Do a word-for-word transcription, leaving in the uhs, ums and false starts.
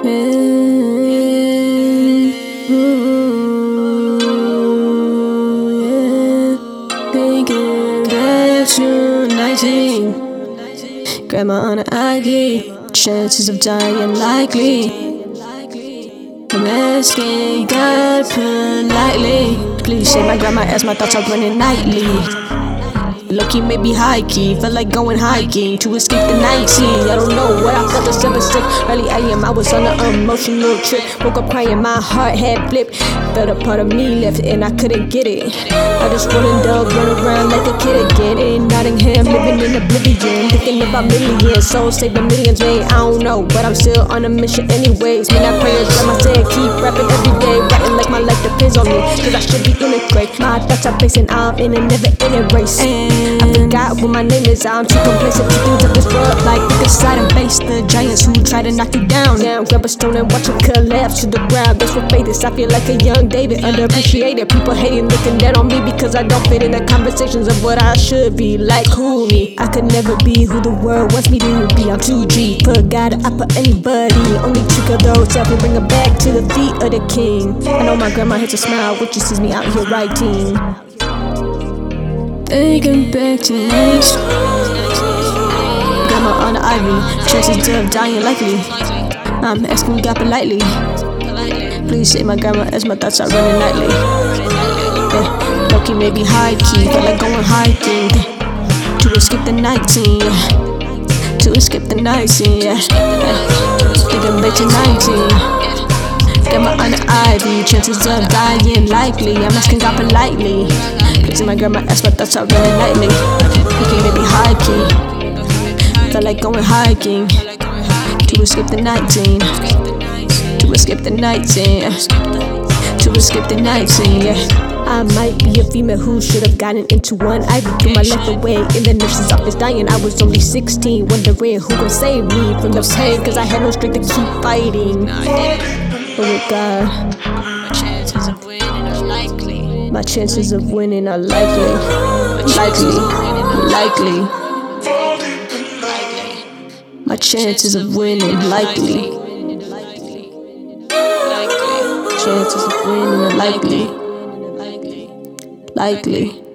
Thinking back to nineteen, grandma on an I G, chances of dying likely. I'm asking God politely, please save my grandma as my thoughts are running nightly. Low-key, maybe high-key, felt like going hiking to escape the nineteen. I don't know what I felt the seven six, early A M I was on an emotional trip. Woke up crying, my heart had flipped. Felt a part of me left and I couldn't get it. I just wanna dog, run around like a kid again. In Nottingham, living in oblivion, thinking about millions, souls saving millions, man. I don't know, but I'm still on a mission anyways. Man, I pray as grandma said, keep rapping every day, writing like my life depends on me, cause I should be doing great. My thoughts are facing out in a never-ending race. I forgot what my name is, I'm too complacent to things of this world. Like look aside and face the giants who try to knock you down. Now grab a stone and watch them collapse to the ground. That's what faith is, I feel like a young David, underappreciated. People hating, looking down on me because I don't fit in the conversations of what I should be. Like who me? I could never be who the world wants me to be. I'm too G, for God I put anybody. Only trick of those self and bring her back to the feet of the king. I know my grandma hits a smile when she sees me out here writing. Thinking back to nights, grandma on the ivy, chances of dying likely. I'm asking God politely, please save my grandma as my thoughts are running nightly. Yeah, low-key, maybe high-key, felt like going hiking to escape the nineteen, to escape the nineteen. Yeah, thinking back to nineteen, grandma on the ivy, chances of dying likely. I'm asking God politely, please my grandma asked my thoughts are running nightly. Okay, maybe hiking, felt like going hiking to escape the nineteen, to escape the nineteen, to escape the nineteen. Yeah, I might be a female who should have gotten into one. I threw my life away in the nurse's office dying. I was only sixteen, wondering who gon' save me from the pain, cause I had no strength to keep fighting. But with God, my chances of winning are likely. My chances of winning are likely, likely, likely. My chances of winning likely. Chances of winning are likely, likely.